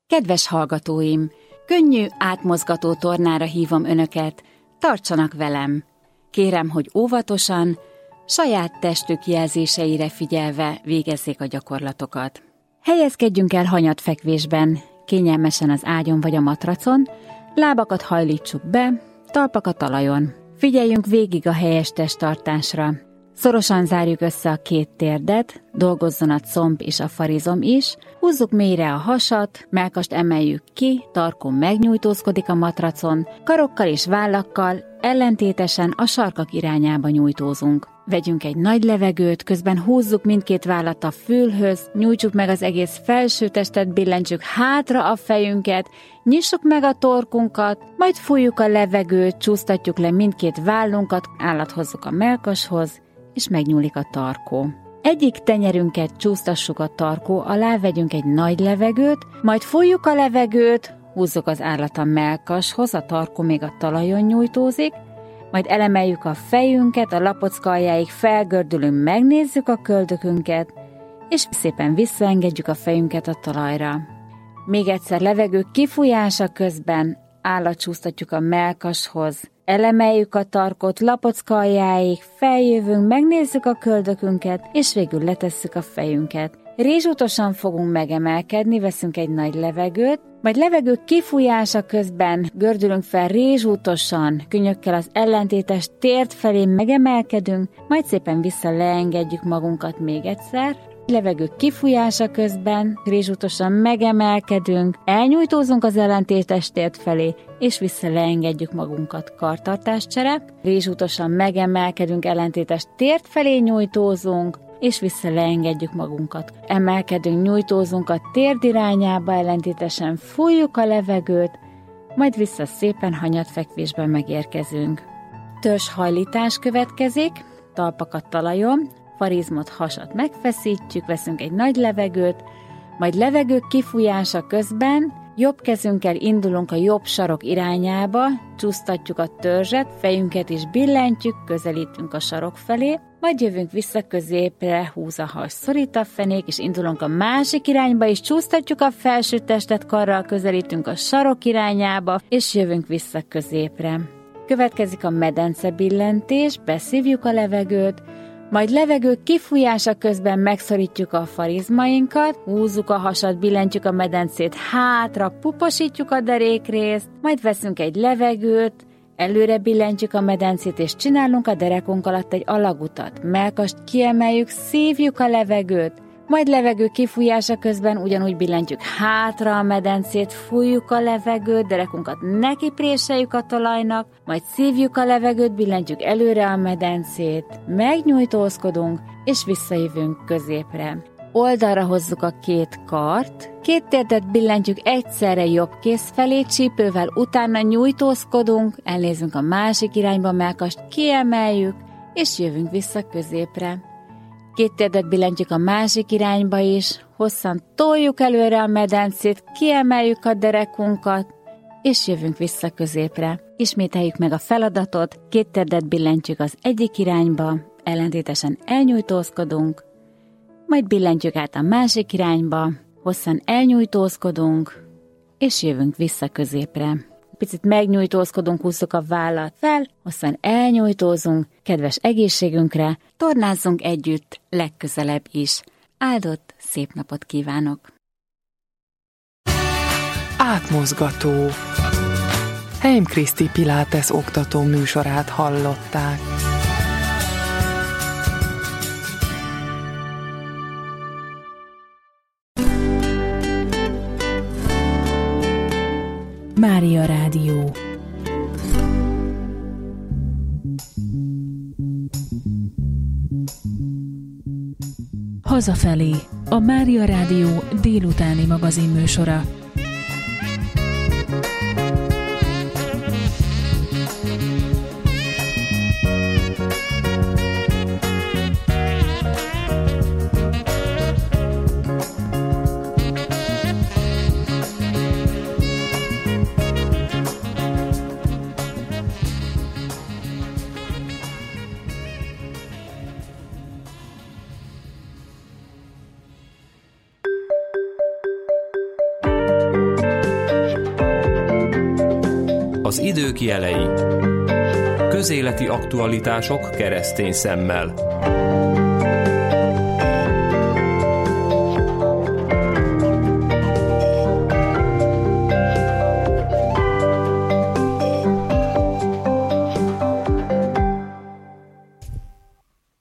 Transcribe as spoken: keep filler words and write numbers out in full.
Kedves hallgatóim, könnyű, átmozgató tornára hívom önöket, tartsanak velem. Kérem, hogy óvatosan, saját testük jelzéseire figyelve végezzék a gyakorlatokat. Helyezkedjünk el hanyatfekvésben, kényelmesen az ágyon vagy a matracon, lábakat hajlítsuk be, talpak a talajon. Figyeljünk végig a helyes testtartásra. Szorosan zárjuk össze a két térdet, dolgozzon a comb és a farizom is, húzzuk mélyre a hasat, mellkast emeljük ki, tarkó megnyújtózkodik a matracon, karokkal és vállakkal ellentétesen a sarkak irányába nyújtózunk. Vegyünk egy nagy levegőt, közben húzzuk mindkét vállat a fülhöz, nyújtsuk meg az egész felső testet, billentsük hátra a fejünket, nyissuk meg a torkunkat, majd fújjuk a levegőt, csúsztatjuk le mindkét vállunkat, állat hozzuk a mellkashoz, és megnyúlik a tarkó. Egyik tenyerünket csúsztassuk a tarkó alá, vegyünk egy nagy levegőt, majd fújjuk a levegőt, húzzuk az állat a mellkashoz, a tarkó még a talajon nyújtózik, majd elemeljük a fejünket, a lapocka aljáig felgördülünk, megnézzük a köldökünket, és szépen visszaengedjük a fejünket a talajra. Még egyszer levegő kifújása közben állatcsúsztatjuk a mellkashoz, elemeljük a tarkot, lapocka aljáig, feljövünk, megnézzük a köldökünket, és végül letesszük a fejünket. Rézsútosan fogunk megemelkedni, veszünk egy nagy levegőt, majd levegő kifújása közben gördülünk fel rézsútosan, könyökkel az ellentétes tért felé megemelkedünk, majd szépen vissza leengedjük magunkat még egyszer. Levegő kifújása közben rézsútosan megemelkedünk, elnyújtózunk az ellentétes tért felé, és vissza leengedjük magunkat. Kartartáscsere, rézsútosan megemelkedünk, ellentétes tért felé nyújtózunk, és vissza leengedjük magunkat. Emelkedünk, nyújtózunk a térd irányába, ellentétesen fújjuk a levegőt, majd vissza szépen hanyatfekvésben megérkezünk. Törzshajlítás következik, talpakat talajon, farizmot, hasat megfeszítjük, veszünk egy nagy levegőt, majd levegő kifújása közben jobb kezünkkel indulunk a jobb sarok irányába, csúsztatjuk a törzset, fejünket is billentjük, közelítünk a sarok felé, majd jövünk vissza középre, húz a has, szorít a fenék, és indulunk a másik irányba, és csúsztatjuk a felső testet, karral közelítünk a sarok irányába, és jövünk vissza középre. Következik a medence billentés, beszívjuk a levegőt, majd levegő kifújása közben megszorítjuk a farizmainkat, húzzuk a hasat, billentjük a medencét hátra, puposítjuk a derékrészt, majd veszünk egy levegőt, előre billentjük a medencét, és csinálunk a derekunk alatt egy alagutat. Mellkast kiemeljük, szívjuk a levegőt, majd levegő kifújása közben ugyanúgy billentjük hátra a medencét, fújjuk a levegőt, derekunkat nekipréseljük a talajnak, majd szívjuk a levegőt, billentjük előre a medencét, megnyújtózkodunk, és visszajövünk középre. Oldalra hozzuk a két kart, két térdet billentjük egyszerre jobb kéz felé, csípővel utána nyújtózkodunk, elnézünk a másik irányba, mellkast kiemeljük, és jövünk vissza középre. Két térdet billentjük a másik irányba is, hosszan toljuk előre a medencét, kiemeljük a derekunkat, és jövünk vissza középre. Ismételjük meg a feladatot, két térdet billentjük az egyik irányba, ellentétesen elnyújtózkodunk, majd billentjük át a másik irányba, hosszan elnyújtózkodunk, és jövünk vissza középre. Picit megnyújtózkodunk, húzzuk a vállat fel, hosszan elnyújtózunk, kedves egészségünkre, tornázzunk együtt legközelebb is. Áldott, szép napot kívánok! Átmozgató. Heim Kriszti Pilates oktató műsorát hallották. Mária Rádió. Hazafelé, a Mária Rádió délutáni magazinműsora. Az idők jelei. Közéleti aktualitások keresztény szemmel.